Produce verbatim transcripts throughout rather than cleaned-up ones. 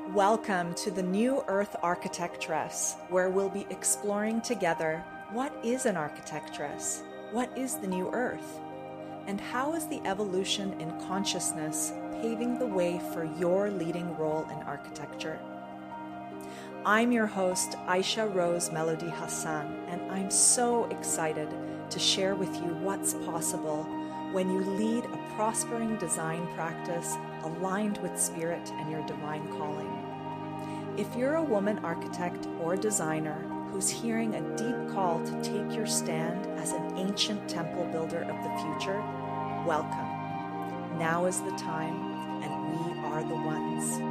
Welcome to the New Earth Architectress, where we'll be exploring together what is an architectress, what is the New Earth, and how is the evolution in consciousness paving the way for your leading role in architecture. I'm your host, Aisha Rose Melody Hassan, and I'm so excited to share with you what's possible when you lead a prospering design practice aligned with spirit and your divine calling. If you're a woman architect or designer who's hearing a deep call to take your stand as an ancient temple builder of the future, welcome. Now is the time, and we are the ones.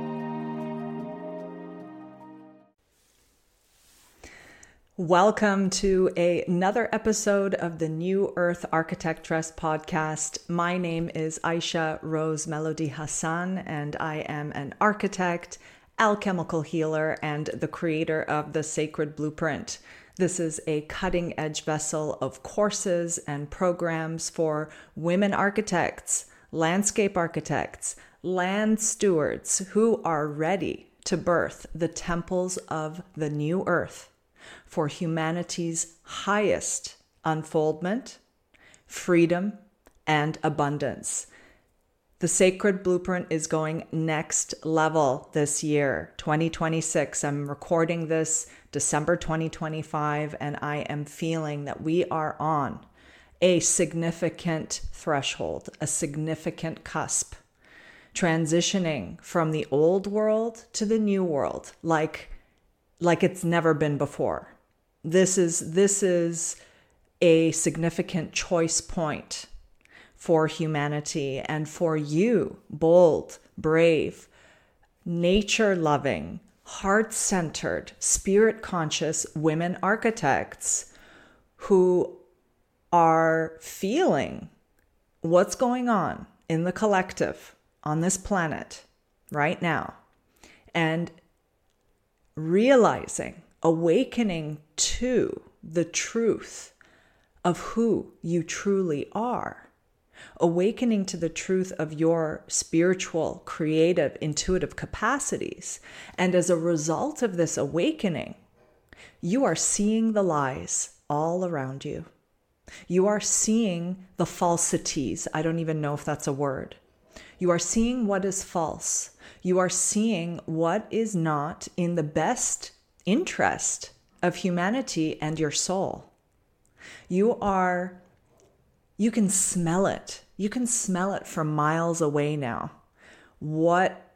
Welcome to a, another episode of the New Earth Architectress podcast. My name is Aisha Rose Melody Hassan, and I am an architect, alchemical healer, and the creator of the Sacred Blueprint. This is a cutting-edge vessel of courses and programs for women architects, landscape architects, land stewards who are ready to birth the temples of the New Earth for humanity's highest unfoldment, freedom, and abundance. The Sacred Blueprint is going next level this year, twenty twenty-six. I'm recording this December twenty twenty-five, and I am feeling that we are on a significant threshold, a significant cusp, transitioning from the old world to the new world, like like it's never been before. This is this is a significant choice point for humanity and for you, bold, brave, nature-loving, heart-centered, spirit-conscious women architects who are feeling what's going on in the collective on this planet right now and realizing, awakening to the truth of who you truly are, awakening to the truth of your spiritual, creative, intuitive capacities. And as a result of this awakening, you are seeing the lies all around you. You are seeing the falsities. I don't even know if that's a word. You are seeing what is false. You are seeing what is not in the best interest of humanity and your soul. You are, you can smell it. You can smell it from miles away now. What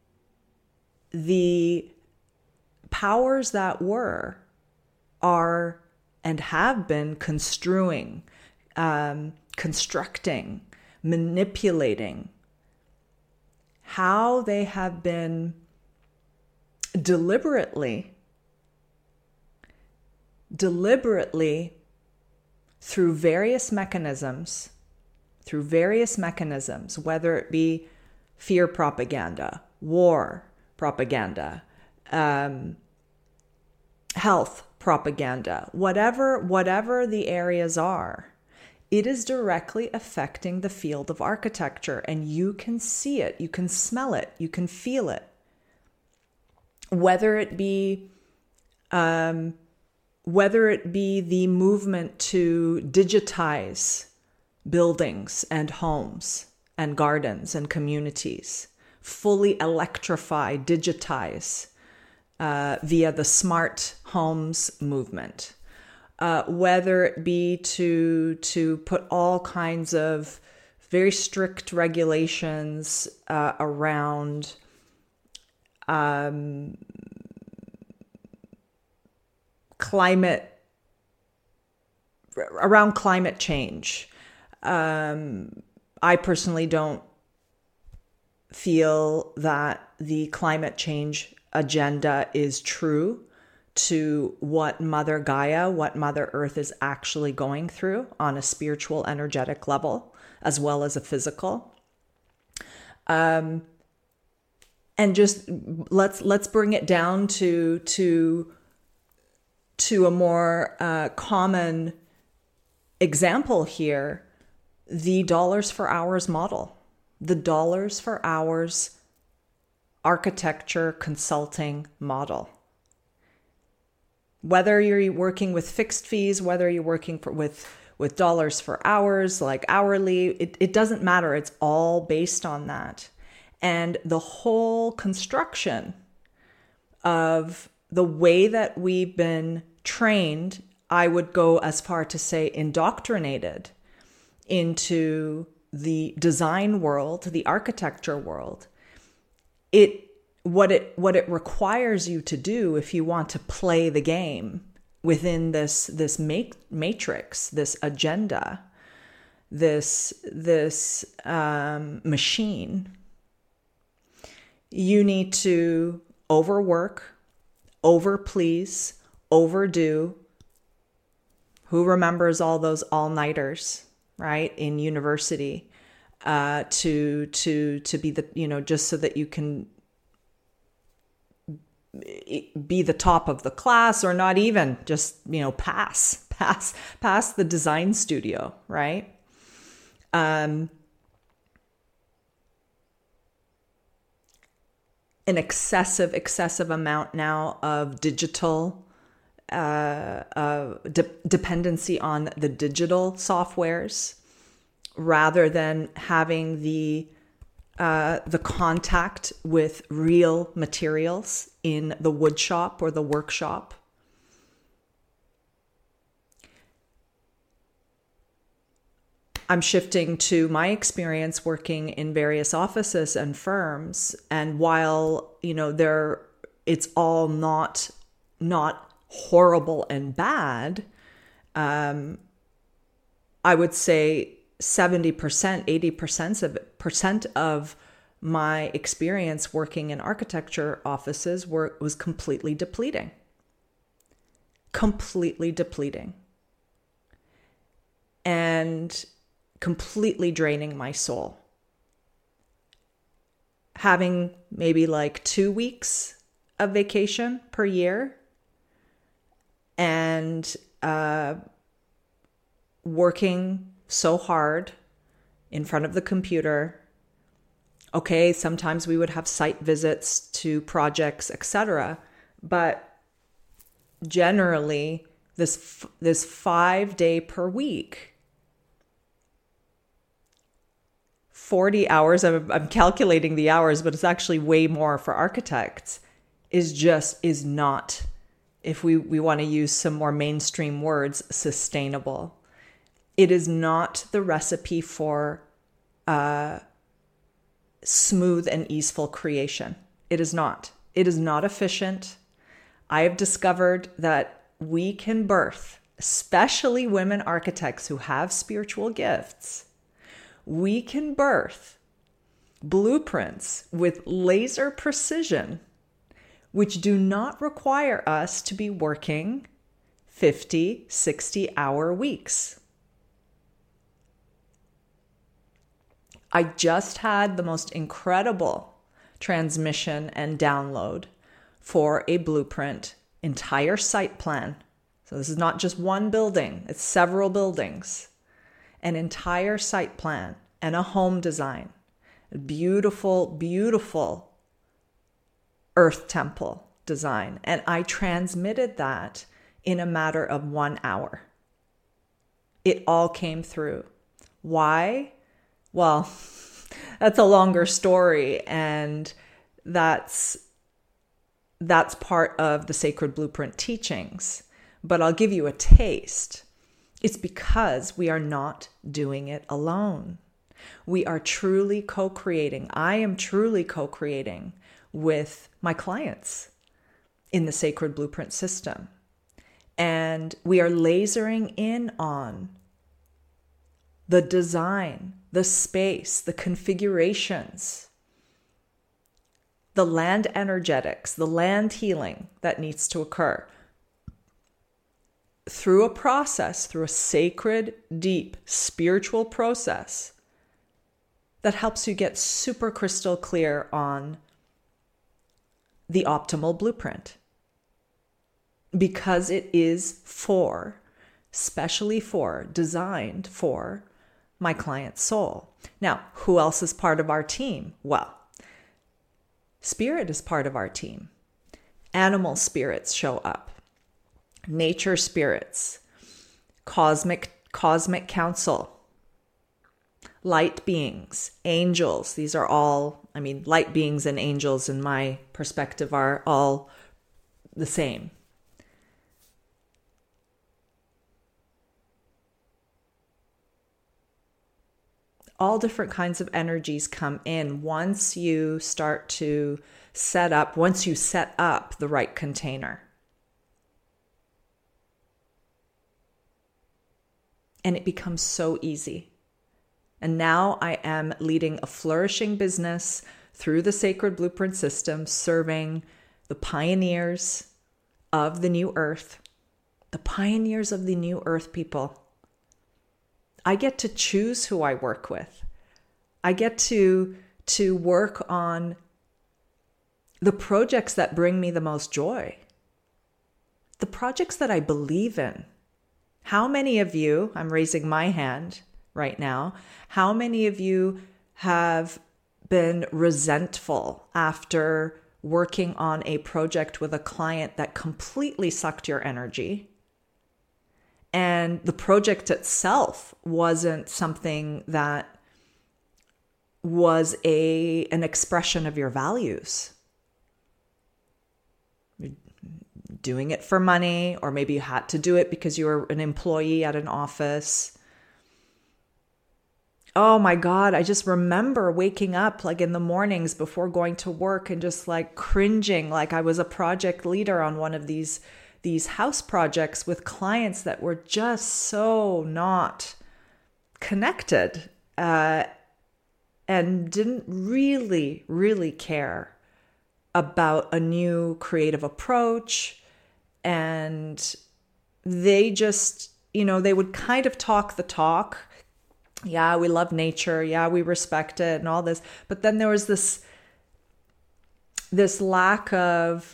the powers that were are and have been construing, um, constructing, manipulating, how they have been deliberately, deliberately through various mechanisms, through various mechanisms, whether it be fear propaganda, war propaganda, um, health propaganda, whatever, whatever the areas are, it is directly affecting the field of architecture, and you can see it, you can smell it, you can feel it. Whether it be, um, whether it be the movement to digitize buildings and homes and gardens and communities, fully electrify, digitize uh, via the smart homes movement. Uh, whether it be to to put all kinds of very strict regulations uh, around um, climate, around climate change. Um, I personally don't feel that the climate change agenda is true to what Mother Gaia, what Mother Earth is actually going through on a spiritual, energetic level, as well as a physical. Um, and just let's let's bring it down to to to a more uh, common example here: the dollars for hours model. The dollars for hours architecture consulting model. Whether you're working with fixed fees, whether you're working for, with, with dollars for hours, like hourly, it, it doesn't matter. It's all based on that. And the whole construction of the way that we've been trained, I would go as far to say indoctrinated into the design world, the architecture world, it what it what it requires you to do if you want to play the game within this this make, matrix, this agenda, this this um, machine, you need to overwork, overplease, overdo. Who remembers all those all-nighters, right, in university, uh, to to to be the, you know, just so that you can be the top of the class, or not even just, you know, pass, pass, pass the design studio, right? Um, an excessive, excessive amount now of digital uh, uh, de- dependency on the digital softwares, rather than having the uh, the contact with real materials in the wood shop or the workshop. I'm shifting to my experience working in various offices and firms, and while, you know, there, it's all not not horrible and bad, um, I would say seventy percent, eighty percent of percent of my experience working in architecture offices were was completely depleting. Completely depleting. And completely draining my soul. Having maybe like two weeks of vacation per year, and uh, working so hard in front of the computer. Okay, sometimes we would have site visits to projects, et cetera. But generally, this this five day per week, forty hours, I'm, I'm calculating the hours, but it's actually way more for architects, is just, is not, if we, we want to use some more mainstream words, sustainable. It is not the recipe for uh, smooth and easeful creation. It is not. It is not efficient. I have discovered that we can birth, especially women architects who have spiritual gifts, we can birth blueprints with laser precision, which do not require us to be working fifty, sixty hour weeks. I just had the most incredible transmission and download for a blueprint, entire site plan. So this is not just one building, it's several buildings. An entire site plan and a home design. A beautiful, beautiful earth temple design. And I transmitted that in a matter of one hour. It all came through. Why? Well, that's a longer story, and that's that's part of the Sacred Blueprint teachings. But I'll give you a taste. It's because we are not doing it alone. We are truly co-creating. I am truly co-creating with my clients in the Sacred Blueprint system. And we are lasering in on the design, the space, the configurations, the land energetics, the land healing that needs to occur through a process, through a sacred, deep, spiritual process that helps you get super crystal clear on the optimal blueprint. Because it is for, specially for, designed for my client's soul. Now, who else is part of our team? Well, Spirit is part of our team. Animal spirits show up. Nature spirits. Cosmic, cosmic council. Light beings, angels. These are all, I mean, light beings and angels in my perspective are all the same. All different kinds of energies come in once you start to set up, once you set up the right container. And it becomes so easy. And now I am leading a flourishing business through the Sacred Blueprint System, serving the pioneers of the new earth, the pioneers of the new earth people. I get to choose who I work with. I get to, to work on the projects that bring me the most joy, the projects that I believe in. How many of you, I'm raising my hand right now, how many of you have been resentful after working on a project with a client that completely sucked your energy, and the project itself wasn't something that was a an expression of your values? Doing it for money, or maybe you had to do it because you were an employee at an office. Oh my God, I just remember waking up like in the mornings before going to work and just like cringing like I was a project leader on one of these, these house projects with clients that were just so not connected uh, and didn't really, really care about a new creative approach. And they just, you know, they would kind of talk the talk. Yeah, we love nature. Yeah, we respect it and all this. But then there was this, this lack of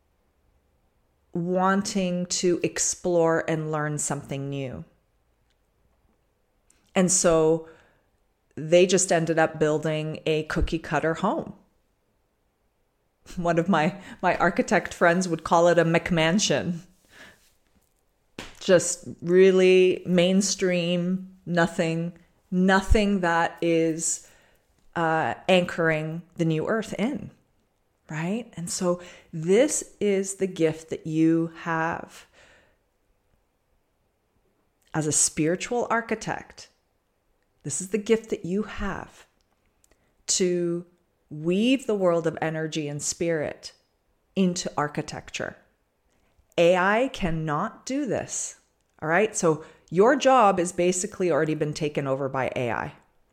wanting to explore and learn something new. And so they just ended up building a cookie cutter home. One of my, my architect friends would call it a McMansion. Just really mainstream, nothing, nothing that is uh, anchoring the new earth in, right? And so this is the gift that you have as a spiritual architect. This is the gift that you have to weave the world of energy and spirit into architecture. A I cannot do this. All right. So your job is basically already been taken over by A I.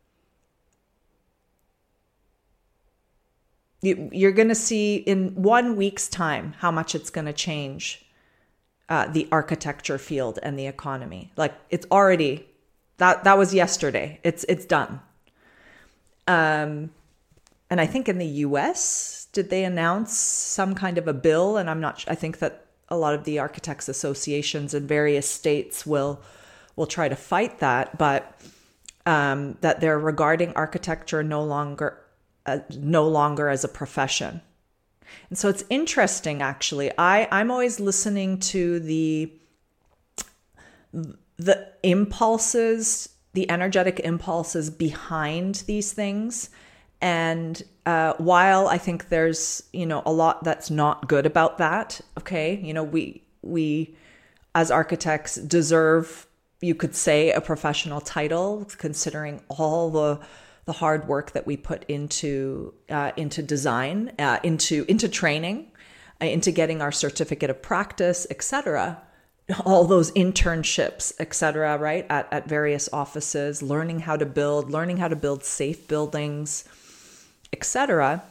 You, you're going to see in one week's time how much it's going to change uh, the architecture field and the economy. Like it's already, that, that was yesterday. It's, it's done. Um, And I think in the U S, did they announce some kind of a bill? And I'm not, I think that a lot of the architects associations in various states will, will try to fight that, but um, that they're regarding architecture no longer, uh, no longer as a profession. And so it's interesting, actually. I, I'm always listening to the, the impulses, the energetic impulses behind these things. And uh, while I think there's, you know, a lot that's not good about that, okay, you know, we, we as architects deserve, you could say, a professional title, considering all the the hard work that we put into uh, into design, uh, into into training, uh, into getting our certificate of practice, et cetera. All those internships, et cetera, right, at, at various offices, learning how to build, learning how to build safe buildings, et cetera.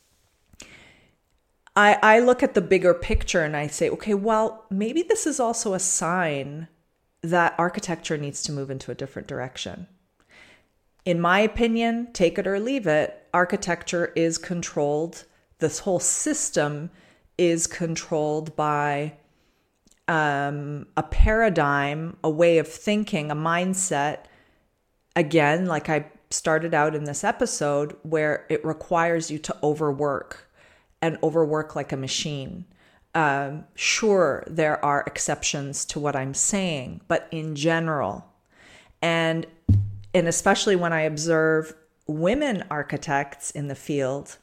I, I look at the bigger picture and I say, okay, well, maybe this is also a sign that architecture needs to move into a different direction. In my opinion, take it or leave it, architecture is controlled. This whole system is controlled by um, a paradigm, a way of thinking, a mindset. Again, like I started out in this episode, where it requires you to overwork. and overwork like a machine. Um, sure, there are exceptions to what I'm saying, but in general, and and especially when I observe women architects in the field,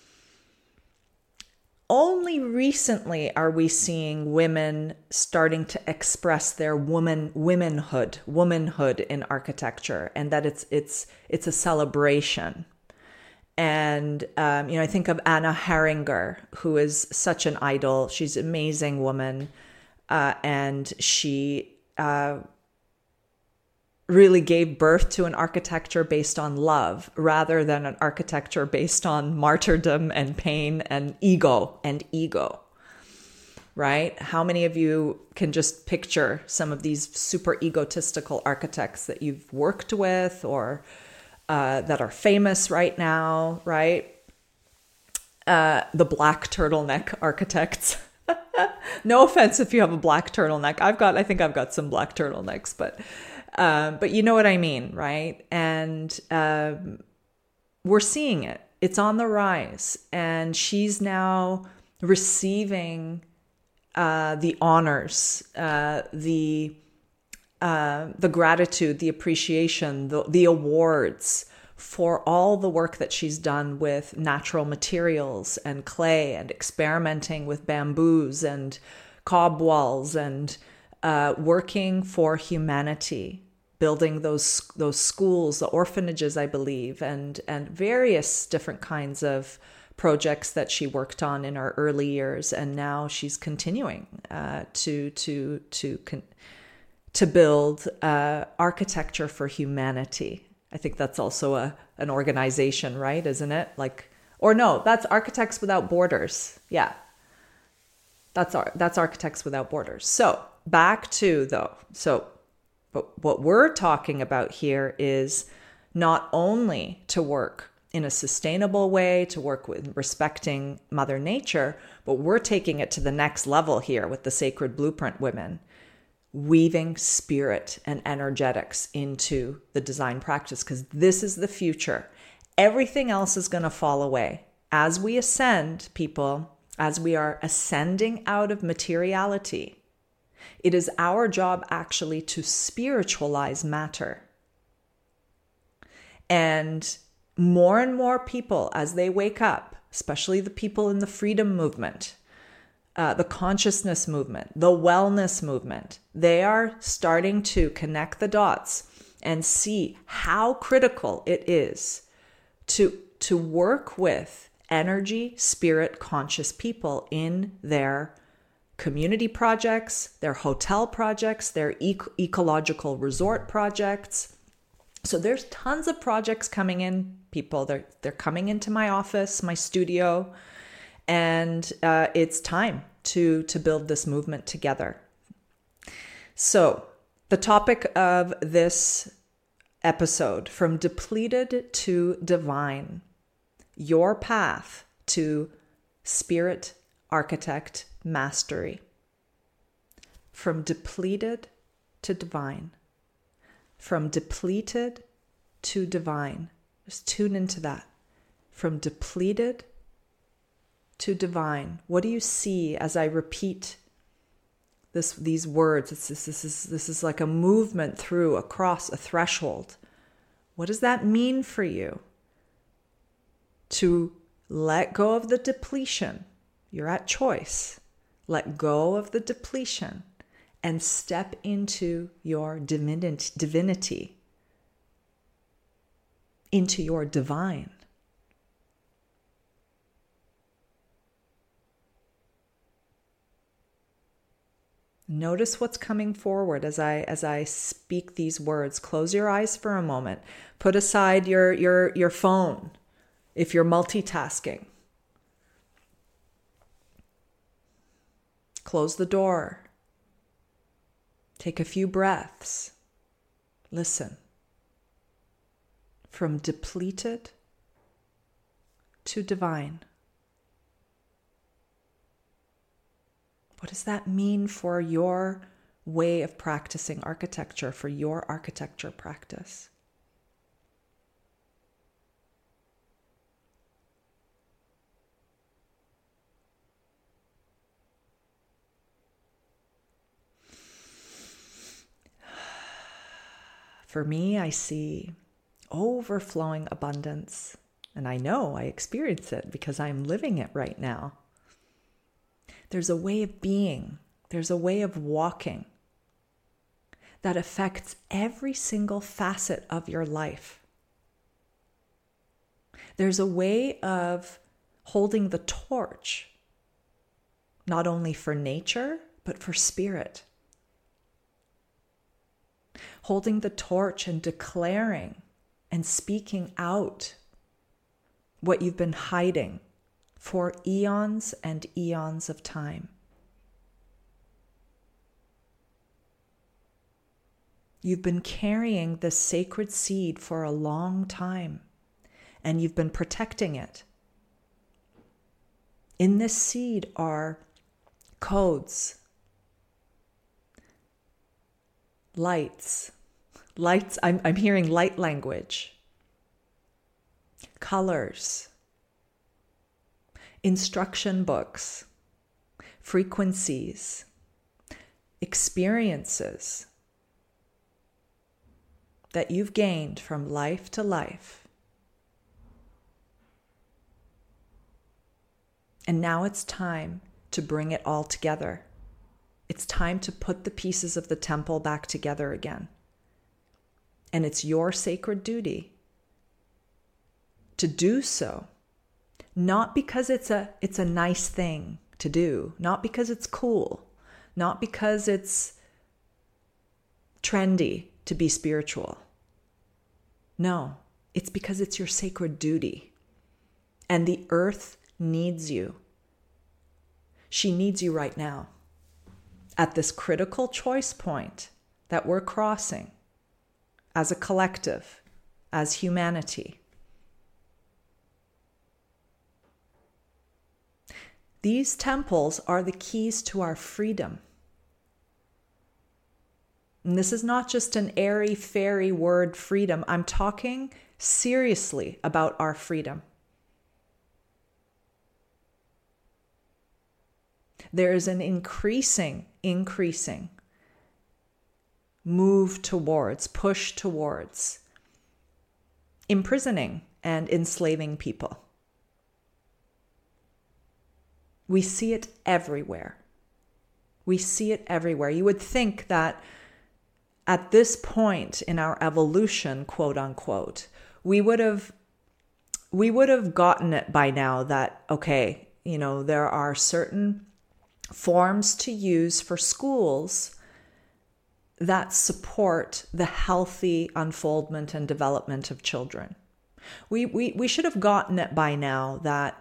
only recently are we seeing women starting to express their woman womanhood, womanhood in architecture, and that it's it's it's a celebration. And um, you know, I think of Anna Heringer, who is such an idol. She's an amazing woman, uh, and she uh, really gave birth to an architecture based on love rather than an architecture based on martyrdom and pain and ego and ego, right? How many of you can just picture some of these super egotistical architects that you've worked with or uh, that are famous right now, right? Uh, the black turtleneck architects. No offense if you have a black turtleneck. I've got, I think I've got some black turtlenecks, but Um, but you know what I mean, right? And um, we're seeing it. It's on the rise. And she's now receiving uh, the honors, uh, the uh, the gratitude, the appreciation, the, the awards for all the work that she's done with natural materials and clay and experimenting with bamboos and cob walls and uh, working for humanity, building those those schools, the orphanages, I believe, and and various different kinds of projects that she worked on in her early years, and now she's continuing uh, to to to con- to build uh, architecture for humanity. I think that's also a an organization, right? Isn't it? Like, or no, that's Architects Without Borders. Yeah, that's our that's Architects Without Borders. So back to though, so. But what we're talking about here is not only to work in a sustainable way, to work with respecting Mother Nature, but we're taking it to the next level here with the Sacred Blueprint women, weaving spirit and energetics into the design practice, because this is the future. Everything else is going to fall away. As we ascend, people, as we are ascending out of materiality, it is our job actually to spiritualize matter. And more and more people, as they wake up, especially the people in the freedom movement, uh, the consciousness movement, the wellness movement, they are starting to connect the dots and see how critical it is to, to work with energy, spirit, conscious people in their community projects, their hotel projects, their eco- ecological resort projects. So there's tons of projects coming in, people. They're they're coming into my office, my studio, and uh, it's time to to build this movement together. So the topic of this episode, from depleted to divine, your path to spirit architect mastery. From depleted to divine. From depleted to divine. Just tune into that. From depleted to divine. What do you see as I repeat this? These words. It's, this, this is this is like a movement through, across a threshold. What does that mean for you? To let go of the depletion. You're at choice. Let go of the depletion and step into your divinity, into your divine. Notice what's coming forward as I as I speak these words. Close your eyes for a moment. Put aside your your your phone if you're multitasking. Close the door. Take a few breaths. Listen. From depleted to divine. What does that mean for your way of practicing architecture, for your architecture practice? For me, I see overflowing abundance. And I know I experience it because I'm living it right now. There's a way of being, there's a way of walking that affects every single facet of your life. There's a way of holding the torch, not only for nature, but for spirit. Holding the torch and declaring and speaking out what you've been hiding for eons and eons of time. You've been carrying this sacred seed for a long time, and you've been protecting it. In this seed are codes, lights, lights, I'm, I'm hearing light language, colors, instruction books, frequencies, experiences that you've gained from life to life. And now it's time to bring it all together. It's time to put the pieces of the temple back together again. And it's your sacred duty to do so, not because it's a it's a nice thing to do, not because it's cool, not because it's trendy to be spiritual. No, it's because it's your sacred duty. And the earth needs you. She needs you right now. At this critical choice point that we're crossing as a collective, as humanity. These temples are the keys to our freedom. And this is not just an airy, fairy word, freedom. I'm talking seriously about our freedom. There is an increasing, increasing move towards, push towards imprisoning and enslaving people. We see it everywhere. We see it everywhere. You would think that at this point in our evolution, quote unquote, we would have we would have gotten it by now that, okay, you know, there are certain forms to use for schools that support the healthy unfoldment and development of children. We we we should have gotten it by now that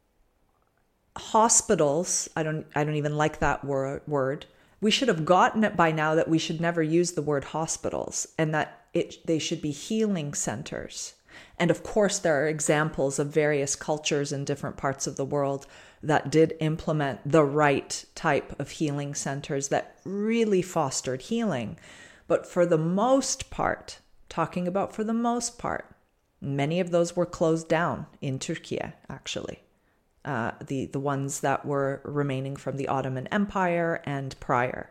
hospitals, I don't I don't even like that word word. We should have gotten it by now that we should never use the word hospitals and that it they should be healing centers. And of course, there are examples of various cultures in different parts of the world that did implement the right type of healing centers that really fostered healing. But for the most part, talking about for the most part, many of those were closed down in Turkey, actually. Uh, the, the ones that were remaining from the Ottoman Empire and prior.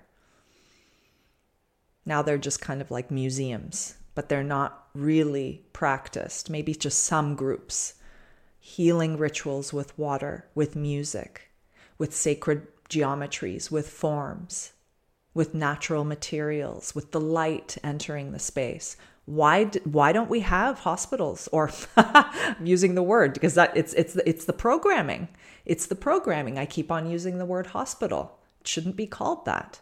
Now they're just kind of like museums, but they're not really practiced. Maybe just some groups. Healing rituals with water, with music, with sacred geometries, with forms, with natural materials, with the light entering the space. Why why don't we have hospitals? Or I'm using the word because that it's it's it's the programming. It's the programming. I keep on using the word hospital. It shouldn't be called that.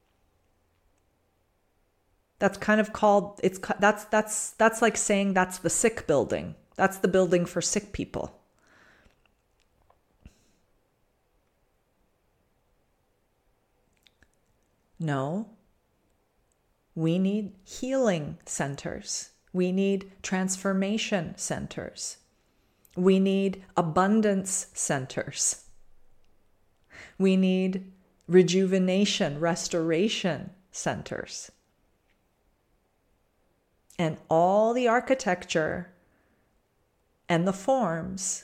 That's kind of called it's that's that's that's like saying that's the sick building. That's the building for sick people. No. We need healing centers. We need transformation centers. We need abundance centers. We need rejuvenation, restoration centers. And all the architecture and the forms,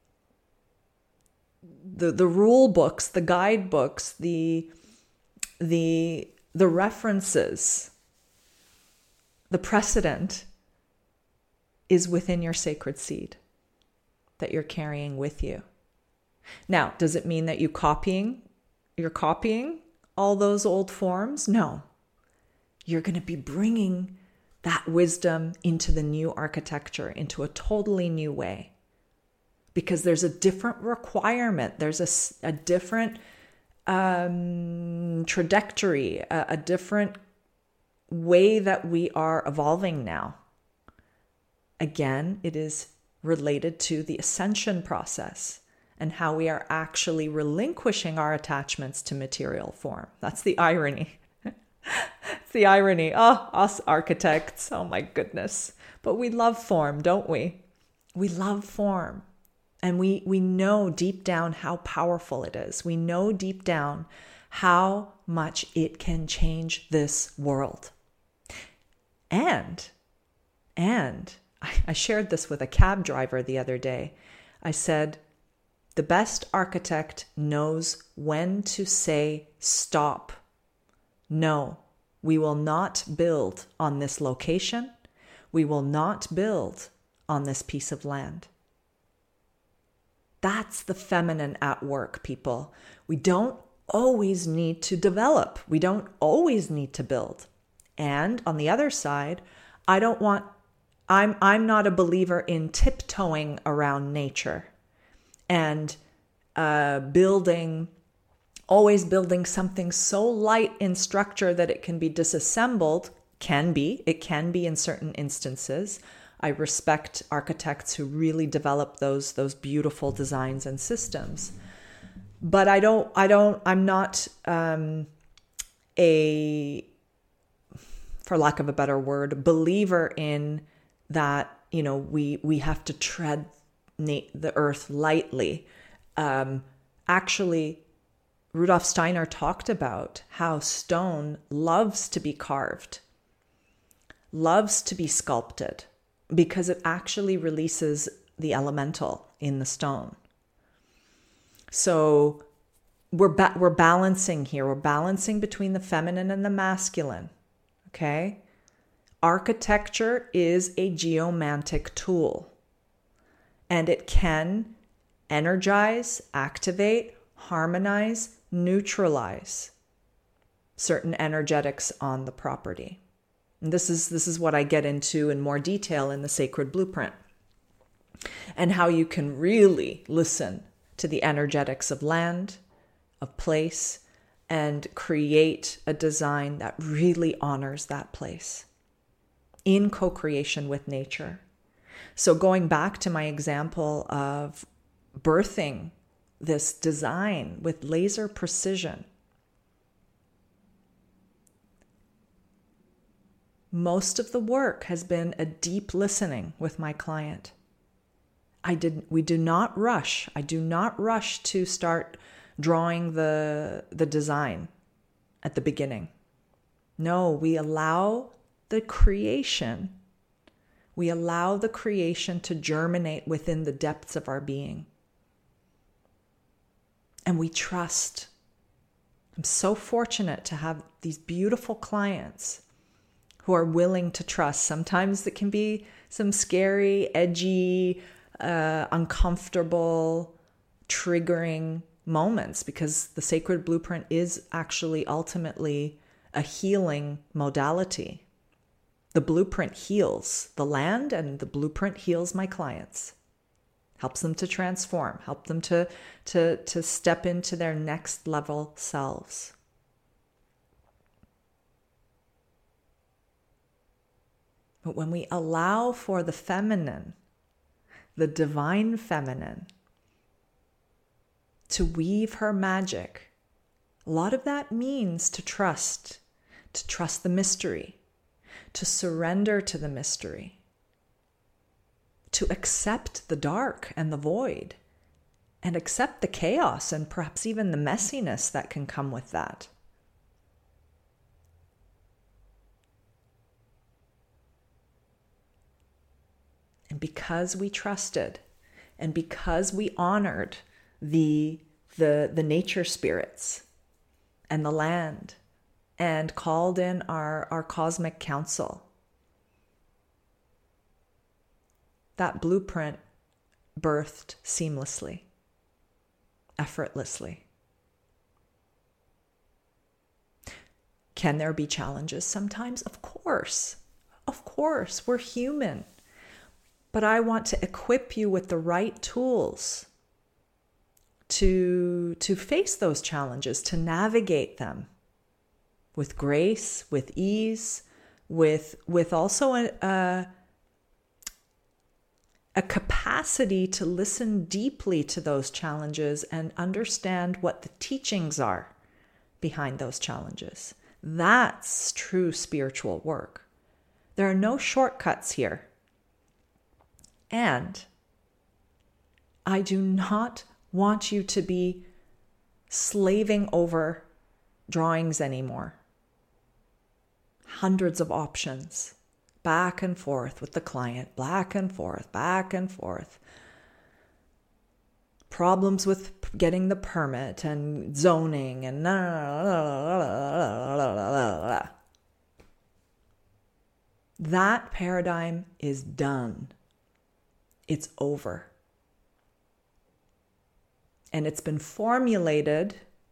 the, the rule books, the guidebooks, the, the, the references The precedent is within your sacred seed that you're carrying with you. Now, does it mean that you copying, you're copying all those old forms? No. You're going to be bringing that wisdom into the new architecture, into a totally new way. Because there's a different requirement. There's a, a different um, trajectory, a, a different way that we are evolving now. Again, it is related to the ascension process and how we are actually relinquishing our attachments to material form. That's the irony. It's the irony. Oh, us architects. Oh my goodness. But we love form, don't we? We love form. And we, we know deep down how powerful it is. We know deep down how much it can change this world. And, and I, I shared this with a cab driver the other day. I said, the best architect knows when to say stop. No, we will not build on this location. We will not build on this piece of land. That's the feminine at work, people. We don't always need to develop. We don't always need to build. And on the other side, I don't want, I'm, I'm not a believer in tiptoeing around nature and uh, building, always building something so light in structure that it can be disassembled. Can be, it can be in certain instances. I respect architects who really develop those those beautiful designs and systems, but I don't. I don't. I'm not um, a, for lack of a better word, believer in that. You know, we we have to tread na- the earth lightly. Um, actually, Rudolf Steiner talked about how stone loves to be carved, loves to be sculpted, because it actually releases the elemental in the stone. So we're ba- we're balancing here. We're balancing between the feminine and the masculine. Okay? Architecture is a geomantic tool, and it can energize, activate, harmonize, neutralize certain energetics on the property. And this is this is what I get into in more detail in the Sacred Blueprint, and how you can really listen to the energetics of land, of place, and create a design that really honors that place in co-creation with nature. So going back to my example of birthing this design with laser precision, most of the work has been a deep listening with my client. I didn't, we do not rush. I do not rush to start drawing the, the design at the beginning. No, we allow the creation. We allow the creation to germinate within the depths of our being. And we trust. I'm so fortunate to have these beautiful clients who are willing to trust. Sometimes it can be some scary, edgy, uh, uncomfortable, triggering moments, because the Sacred Blueprint is actually ultimately a healing modality. The blueprint heals the land, and the blueprint heals my clients. Helps them to transform, help them to, to, to step into their next level selves. But when we allow for the feminine, the divine feminine, to weave her magic, a lot of that means to trust, to trust the mystery, to surrender to the mystery, to accept the dark and the void, and accept the chaos and perhaps even the messiness that can come with that. And because we trusted, and because we honored the, the, the nature spirits and the land, and called in our, our cosmic council, that blueprint birthed seamlessly, effortlessly. Can there be challenges sometimes? Of course. Of course. We're human. But I want to equip you with the right tools to, to face those challenges, to navigate them with grace, with ease, with, with also a, a, a capacity to listen deeply to those challenges and understand what the teachings are behind those challenges. That's true spiritual work. There are no shortcuts here. And I do not want you to be slaving over drawings anymore. Hundreds of options, back and forth with the client, back and forth, back and forth. Problems with getting the permit and zoning and la, la, la, la, la, la, la. That paradigm is done. It's over. And it's been formulated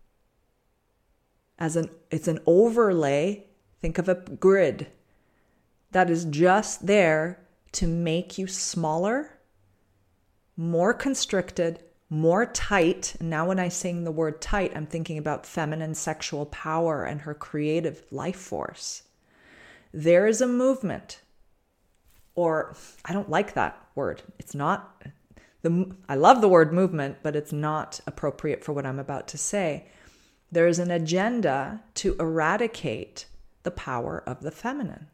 as an, it's an overlay. Think of a grid that is just there to make you smaller, more constricted, more tight. And now when I'm saying the word tight, I'm thinking about feminine sexual power and her creative life force. There is a movement, or I don't like that word. It's not, the. I love the word movement, but it's not appropriate for what I'm about to say. There is an agenda to eradicate the power of the feminine.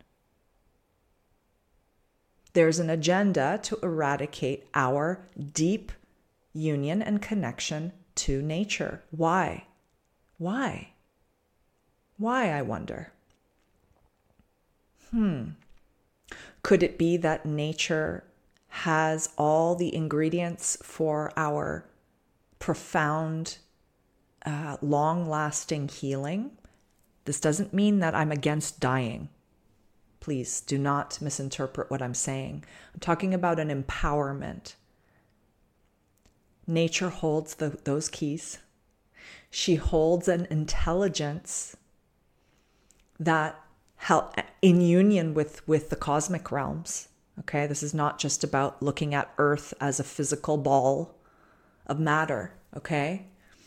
There's an agenda to eradicate our deep union and connection to nature. Why? Why? Why, I wonder? Hmm. Could it be that nature has all the ingredients for our profound, uh, long-lasting healing? This doesn't mean that I'm against dying. Please do not misinterpret what I'm saying. I'm talking about an empowerment. Nature holds the, those keys. She holds an intelligence that help, in union with, with the cosmic realms. Okay, this is not just about looking at Earth as a physical ball of matter. Okay,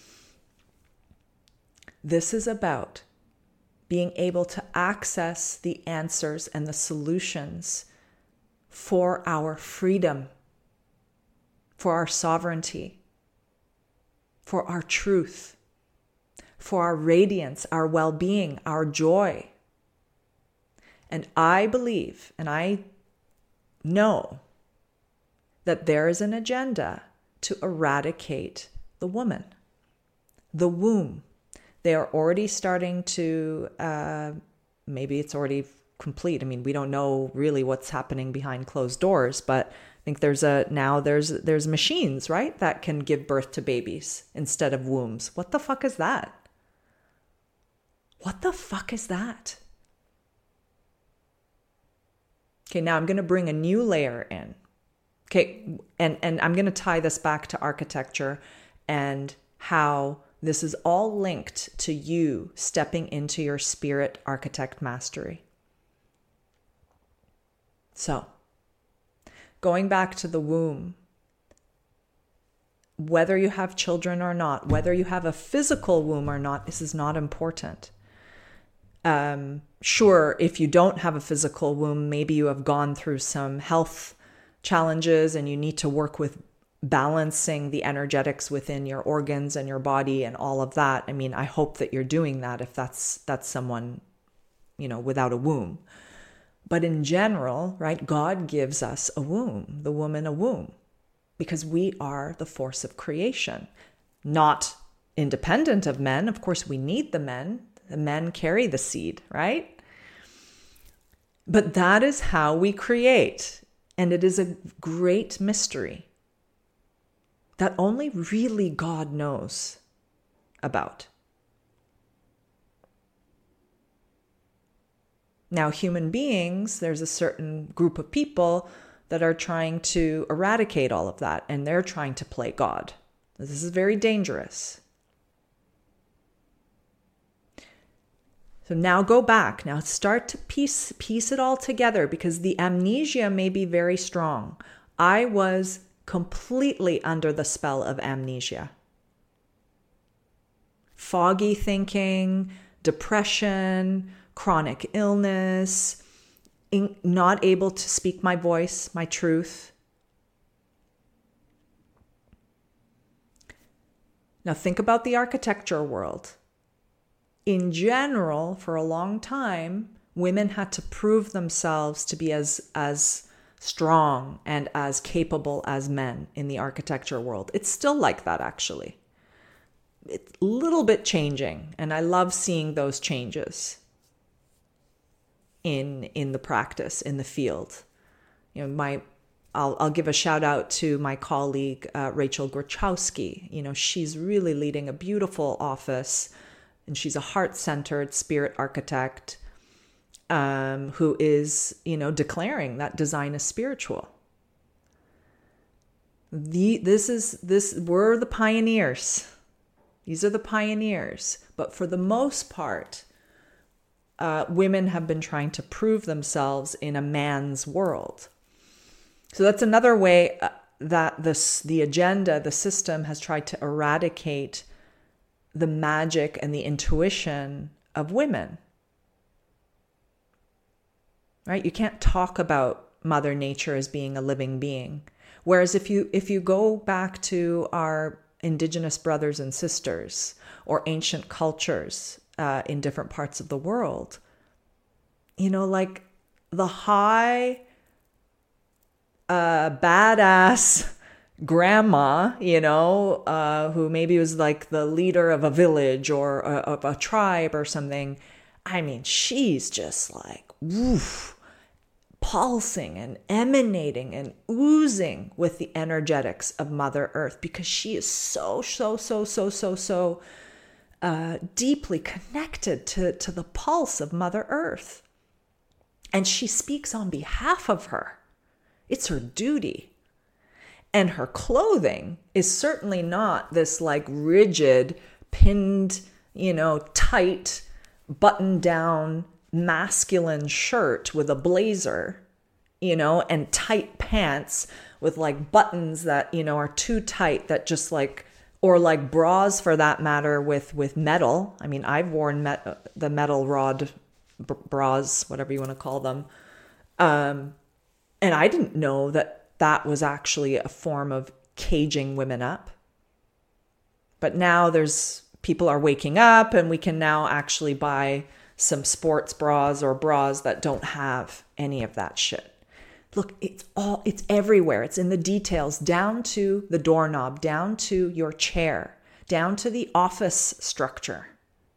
this is about being able to access the answers and the solutions for our freedom, for our sovereignty, for our truth, for our radiance, our well-being, our joy. And I believe, and I know that there is an agenda to eradicate the woman, the womb. They are already starting to, uh, maybe it's already complete. I mean, we don't know really what's happening behind closed doors, but I think there's a, now there's, there's machines, right? That can give birth to babies instead of wombs. What the fuck is that? What the fuck is that? Okay, now I'm going to bring a new layer in. Okay, and, and I'm going to tie this back to architecture and how this is all linked to you stepping into your spirit architect mastery. So, going back to the womb, whether you have children or not, whether you have a physical womb or not, this is not important. Um, sure, if you don't have a physical womb, maybe you have gone through some health challenges and you need to work with balancing the energetics within your organs and your body and all of that. I mean, I hope that you're doing that if that's that's someone, you know, without a womb. But in general, right, God gives us a womb, the woman a womb, because we are the force of creation, not independent of men. Of course, we need the men. The men carry the seed, right? But that is how we create. And it is a great mystery that only really God knows about. Now, human beings, there's a certain group of people that are trying to eradicate all of that, and they're trying to play God. This is very dangerous. So now go back. Now start to piece, piece it all together, because the amnesia may be very strong. I was completely under the spell of amnesia. Foggy thinking, depression, chronic illness, in, not able to speak my voice, my truth. Now think about the architecture world. In general, for a long time, women had to prove themselves to be as, as strong and as capable as men in the architecture world. It's still like that, actually. It's a little bit changing, and I love seeing those changes in in the practice, in the field. You know, my I'll I'll give a shout out to my colleague uh, Rachel Grochowski. You know, she's really leading a beautiful office, and she's a heart-centered spirit architect um, who is, you know, declaring that design is spiritual. The this is this we're the pioneers. These are the pioneers. But for the most part, uh, women have been trying to prove themselves in a man's world. So that's another way uh, that this the agenda, the system has tried to eradicate the magic and the intuition of women. Right? You can't talk about Mother Nature as being a living being. Whereas if you if you go back to our Indigenous brothers and sisters or ancient cultures uh, in different parts of the world, you know, like the high, uh, badass grandma, you know, uh, who maybe was like the leader of a village or a, of a tribe or something. I mean, she's just like, woof, pulsing and emanating and oozing with the energetics of Mother Earth, because she is so, so, so, so, so, so uh, deeply connected to, to the pulse of Mother Earth. And she speaks on behalf of her. It's her duty. And her clothing is certainly not this like rigid, pinned, you know, tight, buttoned down, masculine shirt with a blazer, you know, and tight pants with like buttons that, you know, are too tight that just like, or like bras for that matter with, with metal. I mean, I've worn met, the metal rod b- bras, whatever you want to call them. Um, and I didn't know that that was actually a form of caging women up. But now there's, people are waking up, and we can now actually buy some sports bras or bras that don't have any of that shit. Look, it's all, it's everywhere. It's in the details, down to the doorknob, down to your chair, down to the office structure.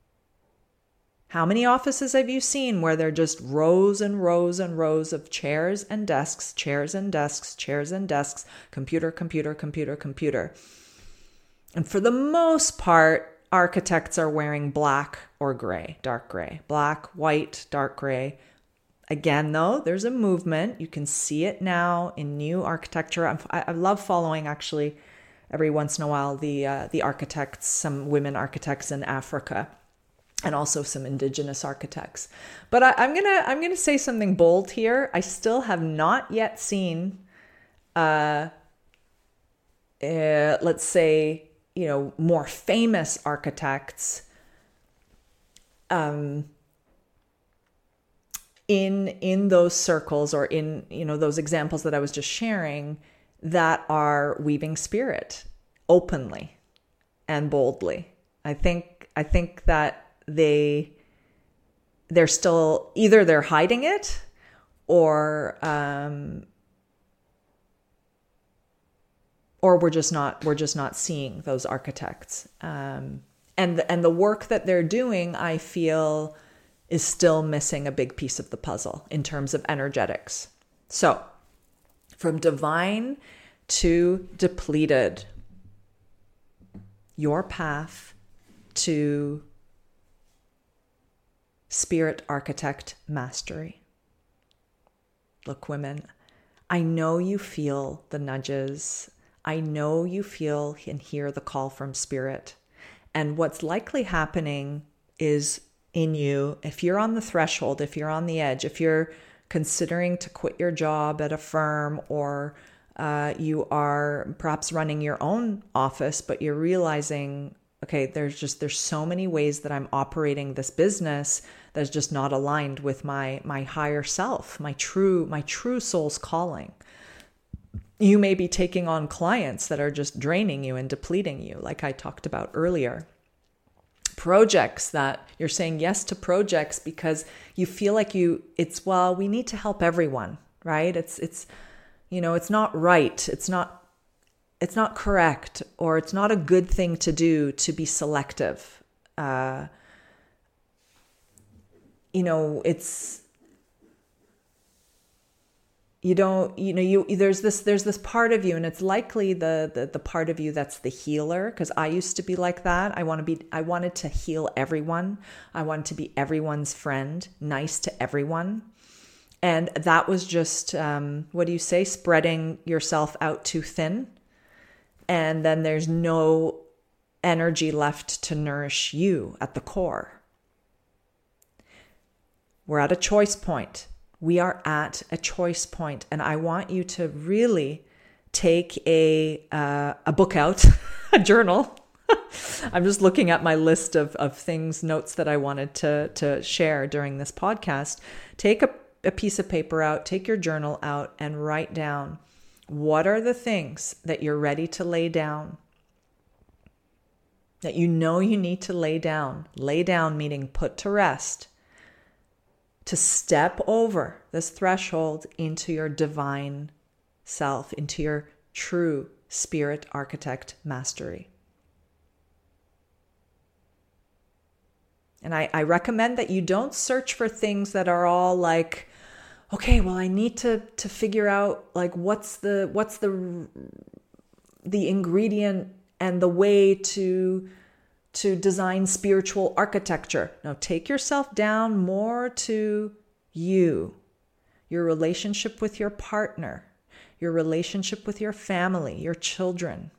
How many offices have you seen where they're just rows and rows and rows of chairs and desks, chairs and desks, chairs and desks, computer, computer, computer, computer. And for the most part, architects are wearing black or gray, dark gray, black, white, dark gray. Again, though, there's a movement. You can see it now in new architecture. I'm, I love following, actually, every once in a while, the uh, the architects, some women architects in Africa, and also some indigenous architects. But I, I'm gonna I'm gonna say something bold here. I still have not yet seen, uh, uh let's say, you know, more famous architects um, in in those circles, or in, you know, those examples that I was just sharing, that are weaving spirit openly and boldly. I think I think that they they're still, either they're hiding it, or um, or we're just not we're just not seeing those architects. Um, and the, and the work that they're doing, I feel, is still missing a big piece of the puzzle in terms of energetics. So, from divine to depleted, your path to spirit architect mastery. Look, women, I know you feel the nudges. I know you feel and hear the call from spirit. And what's likely happening is in you, if you're on the threshold, if you're on the edge, if you're considering to quit your job at a firm, or uh, you are perhaps running your own office, but you're realizing, okay, there's just, there's so many ways that I'm operating this business that's just not aligned with my, my higher self, my true, my true soul's calling. You may be taking on clients that are just draining you and depleting you, like I talked about earlier. Projects that you're saying yes to projects because you feel like you, it's, well, we need to help everyone, right? It's, it's, you know, it's not right. It's not, it's not correct, or it's not a good thing to do to be selective. Uh, you know, it's, you don't, you know, you, there's this, there's this part of you, and it's likely the, the, the part of you that's the healer. Cause I used to be like that. I want to be, I wanted to heal everyone. I wanted to be everyone's friend, nice to everyone. And that was just, um, what do you say? Spreading yourself out too thin. And then there's no energy left to nourish you at the core. We're at a choice point. We are at a choice point, and I want you to really take a uh, a book out, a journal. I'm just looking at my list of, of things, notes that I wanted to, to share during this podcast. Take a, a piece of paper out, take your journal out, and write down, what are the things that you're ready to lay down, that you know you need to lay down. Lay down meaning put to rest, to step over this threshold into your divine self, into your true spirit architect mastery. And I, I recommend that you don't search for things that are all like, okay, well, I need to to figure out like what's the what's the the ingredient and the way to to design spiritual architecture. Now, take yourself down more to you, your relationship with your partner, your relationship with your family, your children,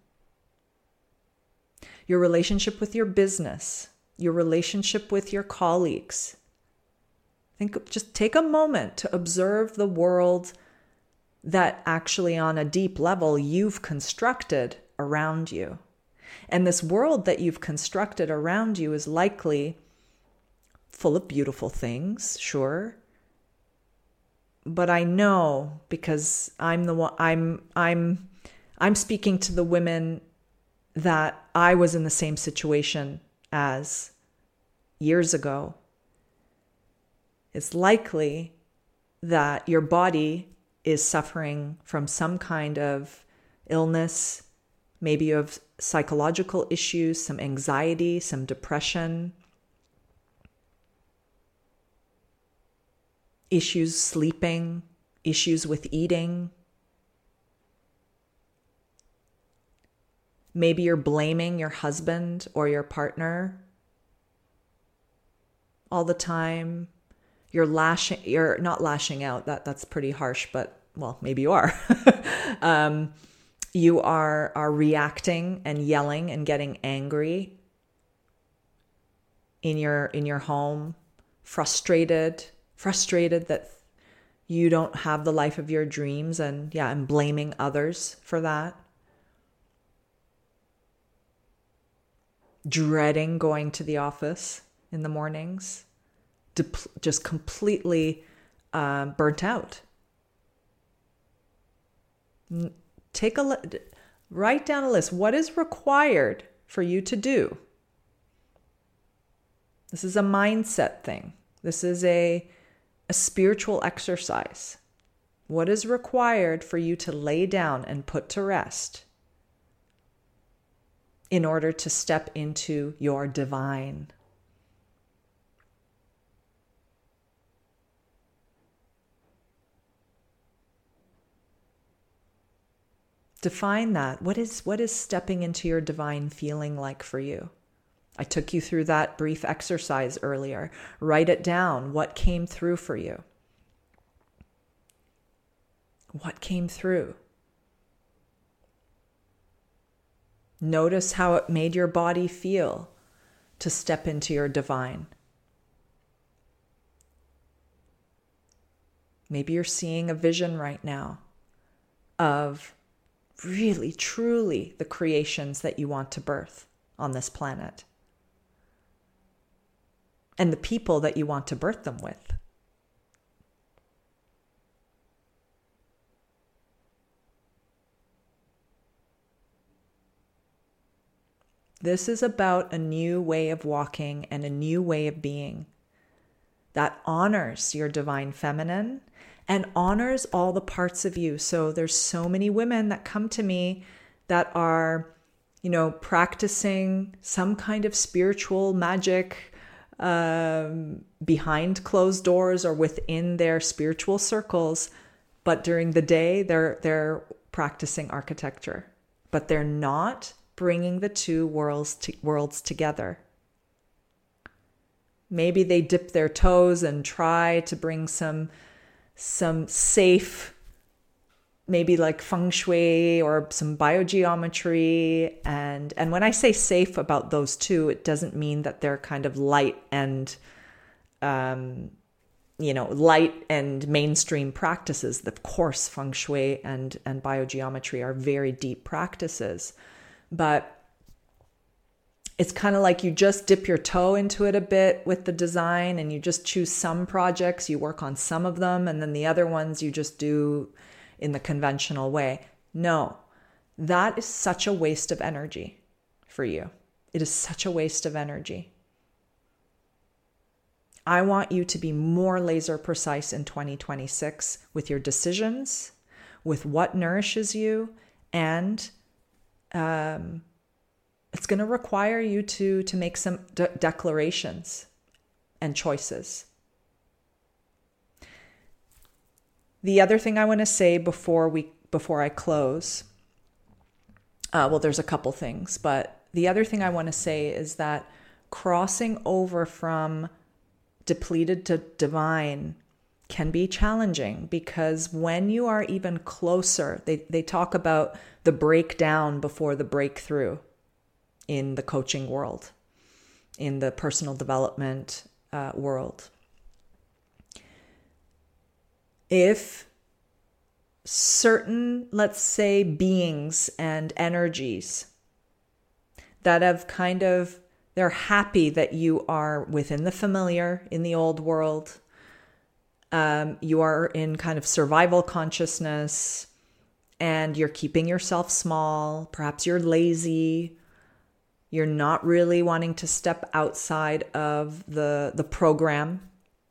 your relationship with your business, your relationship with your colleagues. Think, just take a moment to observe the world that actually on a deep level you've constructed around you. And this world that you've constructed around you is likely full of beautiful things, sure. But I know, because I'm the one, I'm I'm I'm speaking to the women that I was in the same situation as years ago. It's likely that your body is suffering from some kind of illness. Maybe you have psychological issues, some anxiety, some depression, issues sleeping, issues with eating. Maybe you're blaming your husband or your partner all the time. You're lashing, you're not lashing out. That that's pretty harsh, but well, maybe you are. um, You are, are reacting and yelling and getting angry in your, in your home, frustrated, frustrated that you don't have the life of your dreams, and yeah, and blaming others for that. Dreading going to the office in the mornings, Dep- just completely uh, burnt out. Take a li- write down a list. What is required for you to do? This is a mindset thing. This is a, a spiritual exercise. What is required for you to lay down and put to rest in order to step into your divine? Define that. What is what is stepping into your divine feeling like for you? I took you through that brief exercise earlier. Write it down. What came through for you? What came through? Notice how it made your body feel to step into your divine. Maybe you're seeing a vision right now of really, truly the creations that you want to birth on this planet and the people that you want to birth them with. This is about a new way of walking and a new way of being that honors your divine feminine and honors all the parts of you. So there's so many women that come to me that are, you know, practicing some kind of spiritual magic um, behind closed doors or within their spiritual circles. But during the day, they're they're practicing architecture, but they're not bringing the two worlds to, worlds together. Maybe they dip their toes and try to bring some some safe, maybe like feng shui or some biogeometry. And, and when I say safe about those two, it doesn't mean that they're kind of light and, um, you know, light and mainstream practices. Of course, feng shui and, and biogeometry are very deep practices. But it's kind of like you just dip your toe into it a bit with the design and you just choose some projects, you work on some of them, and then the other ones you just do in the conventional way. No, that is such a waste of energy for you. It is such a waste of energy. I want you to be more laser precise in twenty twenty-six with your decisions, with what nourishes you, and um, it's going to require you to, to make some de- declarations and choices. The other thing I want to say before we before I close, uh, well, there's a couple things, but the other thing I want to say is that crossing over from depleted to divine can be challenging, because when you are even closer, they, they talk about the breakdown before the breakthrough in the coaching world, in the personal development uh, world. If certain, let's say, beings and energies that have kind of, they're happy that you are within the familiar in the old world, um, you are in kind of survival consciousness, and you're keeping yourself small, perhaps you're lazy, you're not really wanting to step outside of the, the program.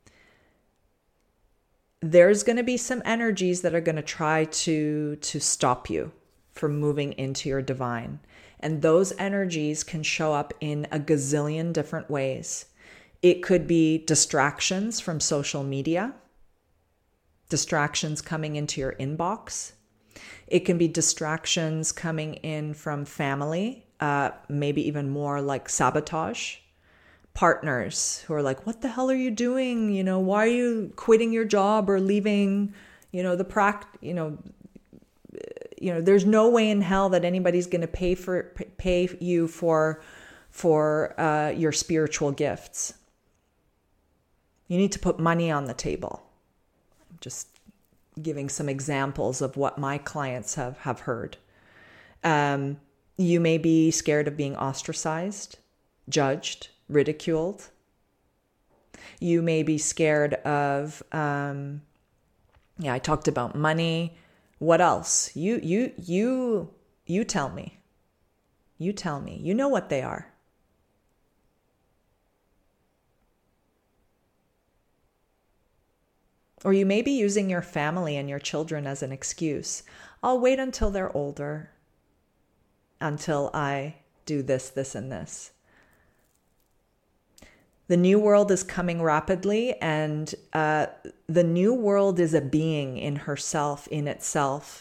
There's going to be some energies that are going to try to, to stop you from moving into your divine. And those energies can show up in a gazillion different ways. It could be distractions from social media, distractions coming into your inbox. It can be distractions coming in from family, uh, maybe even more like sabotage. Partners who are like, what the hell are you doing? You know, why are you quitting your job or leaving, you know, the pract, you know, you know, there's no way in hell that anybody's going to pay for, pay you for, for, uh, your spiritual gifts. You need to put money on the table. Just giving some examples of what my clients have, have heard. Um, you may be scared of being ostracized, judged, ridiculed. You may be scared of, um, yeah, I talked about money. What else? You, you, you, you tell me. You tell me. You know what they are. Or you may be using your family and your children as an excuse. I'll wait until they're older, until I do this, this, and this. The new world is coming rapidly, and uh, the new world is a being in herself, in itself.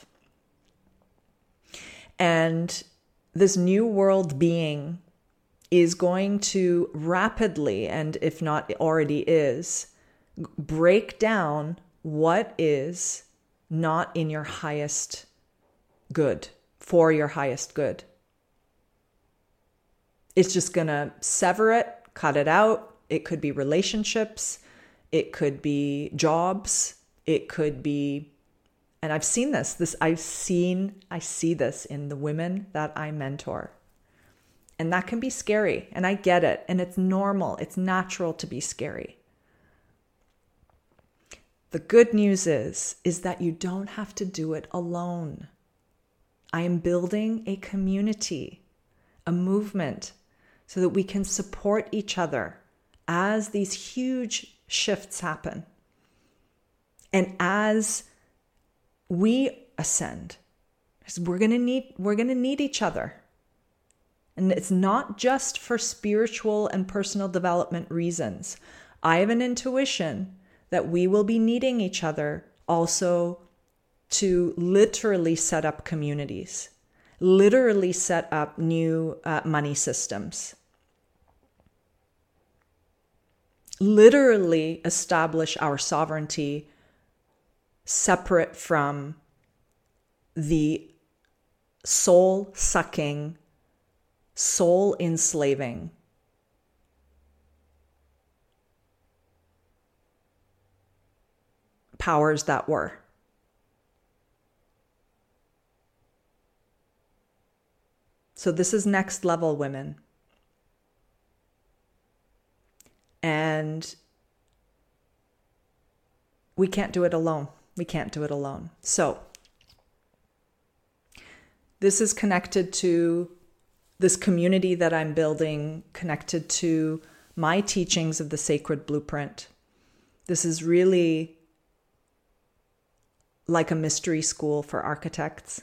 And this new world being is going to rapidly, and if not already is, break down what is not in your highest good, for your highest good. It's just going to sever it, cut it out. It could be relationships. It could be jobs. It could be, and I've seen this, this I've seen, I see this in the women that I mentor. And that can be scary. And I get it. And it's normal. It's natural to be scary. The good news is, is that you don't have to do it alone. I am building a community, a movement, so that we can support each other as these huge shifts happen. And as we ascend, because we're going to need, we're going to need each other. And it's not just for spiritual and personal development reasons. I have an intuition that we will be needing each other also to literally set up communities, literally set up new uh, money systems, literally establish our sovereignty separate from the soul-sucking, soul-enslaving powers that were. So this is next level, women. And we can't do it alone. We can't do it alone. So this is connected to this community that I'm building, connected to my teachings of the Sacred Blueprint. This is really like a mystery school for architects.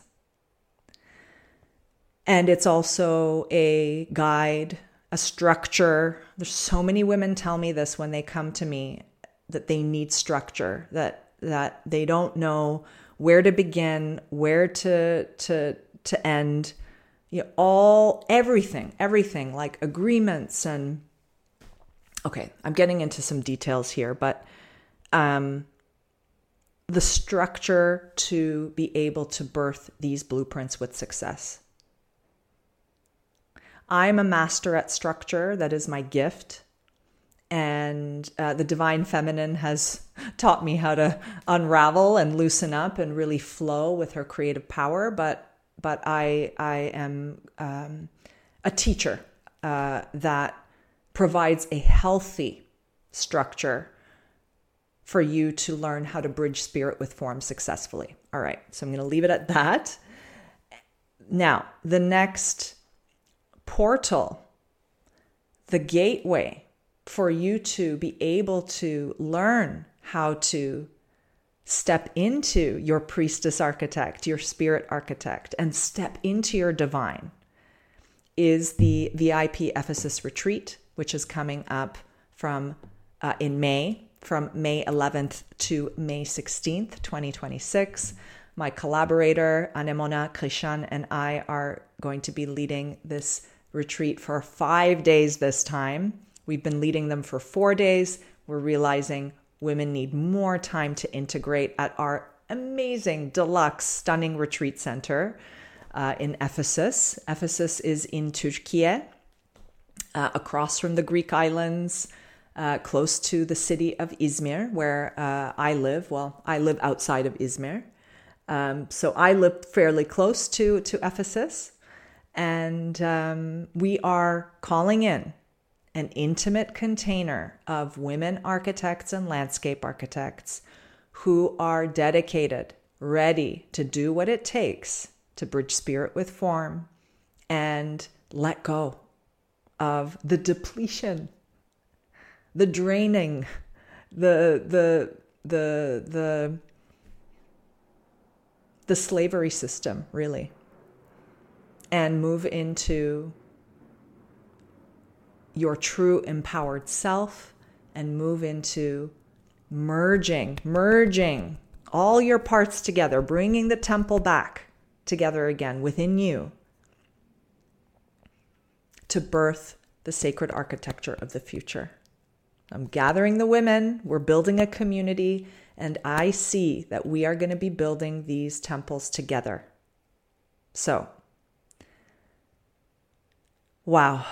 And it's also a guide, a structure. There's so many women tell me this when they come to me, that they need structure, that that they don't know where to begin, where to to to end. You know, all everything, everything like agreements and okay, I'm getting into some details here, but um the structure to be able to birth these blueprints with success. I'm a master at structure. That is my gift. And uh, the Divine Feminine has taught me how to unravel and loosen up and really flow with her creative power. But but I, I am um, a teacher uh, that provides a healthy structure for you to learn how to bridge spirit with form successfully. All right, so I'm going to leave it at that. Now, the next portal, the gateway for you to be able to learn how to step into your priestess architect, your spirit architect, and step into your divine is the V I P Ephesus retreat, which is coming up from uh, in May, from May eleventh to May sixteenth, twenty twenty-six. My collaborator, Anemona Krishan, and I are going to be leading this retreat for five days this time. We've been leading them for four days. We're realizing women need more time to integrate at our amazing, deluxe, stunning retreat center uh, in Ephesus. Ephesus is in Turkey, uh, across from the Greek islands, uh, close to the city of Izmir, where uh, I live. Well, I live outside of Izmir. Um, so I live fairly close to, to Ephesus. And um, we are calling in an intimate container of women architects and landscape architects who are dedicated, ready to do what it takes to bridge spirit with form and let go of the depletion, the draining, the the the the the slavery system, really, and move into your true empowered self and move into merging, merging all your parts together, bringing the temple back together again within you to birth the sacred architecture of the future. I'm gathering the women, we're building a community, And I see that we are going to be building these temples together. So, wow.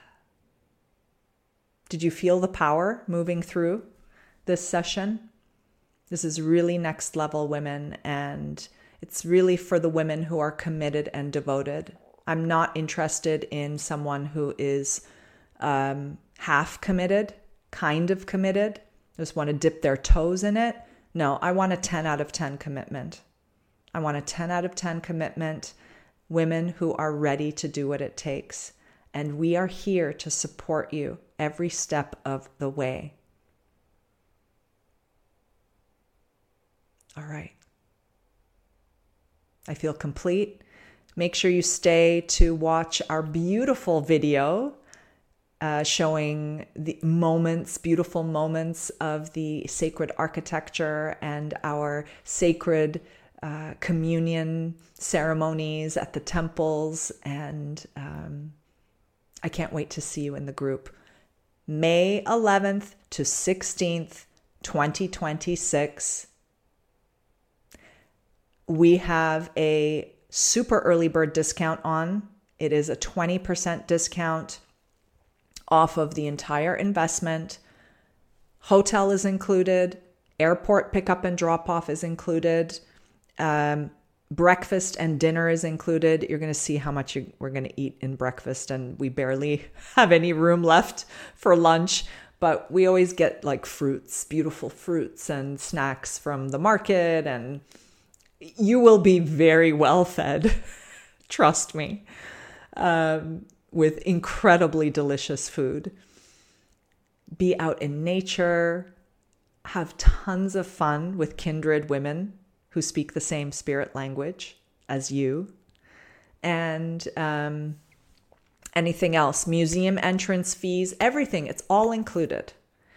Did you feel the power moving through this session? This is really next level, women, and it's really for the women who are committed and devoted. I'm not interested in someone who is um, half committed, kind of committed, just want to dip their toes in it. No, I want a ten out of ten commitment. I want a ten out of ten commitment, women who are ready to do what it takes. And we are here to support you every step of the way. All right. I feel complete. Make sure you stay to watch our beautiful video uh, showing the moments, beautiful moments of the sacred architecture and our sacred uh, communion ceremonies at the temples. And um, I can't wait to see you in the group. May eleventh to sixteenth, twenty twenty-six. We have a super early bird discount on. It is a twenty percent discount off of the entire investment. Hotel is included. Airport pickup and drop off is included. Um, breakfast and dinner is included. You're going to see how much you, we're going to eat in breakfast, and we barely have any room left for lunch. But we always get like fruits, beautiful fruits and snacks from the market, and you will be very well fed, trust me, um, with incredibly delicious food. Be out in nature, have tons of fun with kindred women who speak the same spirit language as you, and um, anything else, museum entrance fees, everything, it's all included.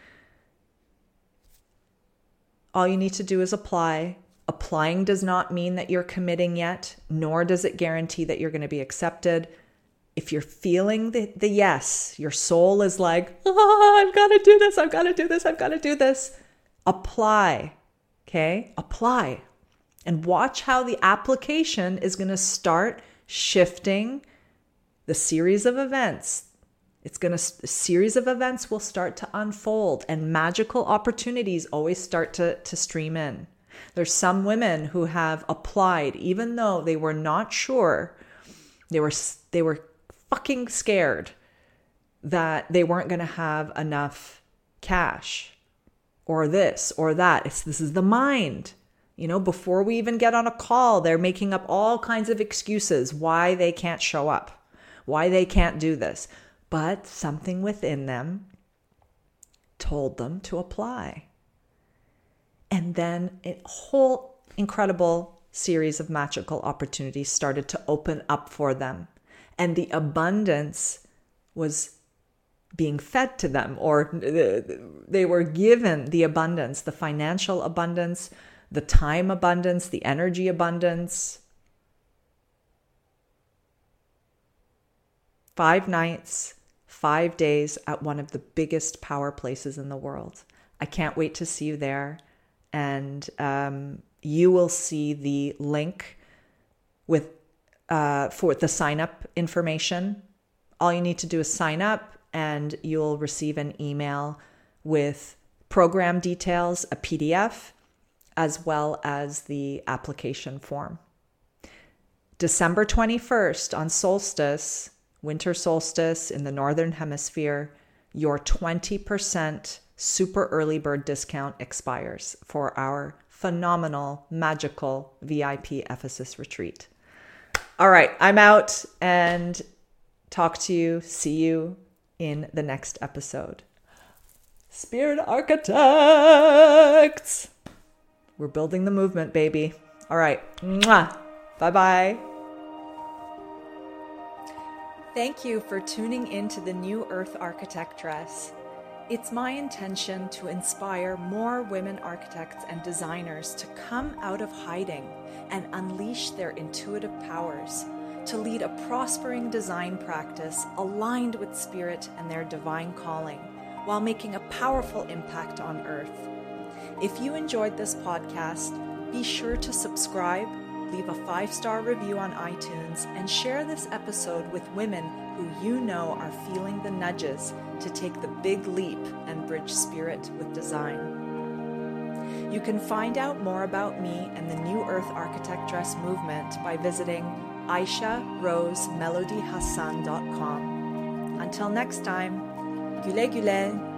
All you need to do is apply. Applying does not mean that you're committing yet, nor does it guarantee that you're going to be accepted. If you're feeling the, the yes, your soul is like, oh, I've got to do this, I've got to do this, I've got to do this. Apply, okay? Apply. And watch how the application is going to start shifting the series of events. It's going to, a series of events will start to unfold, and magical opportunities always start to, to stream in. There's some women who have applied, even though they were not sure, they were they were fucking scared that they weren't going to have enough cash or this or that. It's, this is the mind. You know, before we even get on a call, they're making up all kinds of excuses why they can't show up, why they can't do this. But something within them told them to apply. And then a whole incredible series of magical opportunities started to open up for them. And the abundance was being fed to them, or they were given the abundance, the financial abundance, the time abundance, the energy abundance. Five nights, five days at one of the biggest power places in the world. I can't wait to see you there. And um, you will see the link with uh, for the sign up information. All you need to do is sign up, and you'll receive an email with program details, a P D F, as well as the application form. December twenty-first on solstice, winter solstice in the Northern Hemisphere, your twenty percent super early bird discount expires for our phenomenal, magical V I P Ephesus retreat. All right, I'm out, and talk to you, see you in the next episode. Spirit Architects! We're building the movement, baby. All right, mwah. Bye-bye. Thank you for tuning into the New Earth Architectress. It's my intention to inspire more women architects and designers to come out of hiding and unleash their intuitive powers, to lead a prospering design practice aligned with spirit and their divine calling, while making a powerful impact on Earth. If you enjoyed this podcast, be sure to subscribe, leave a five-star review on iTunes, and share this episode with women who you know are feeling the nudges to take the big leap and bridge spirit with design. You can find out more about me and the New Earth Architectress movement by visiting aisha rose melody hassan dot com. Until next time, güle güle.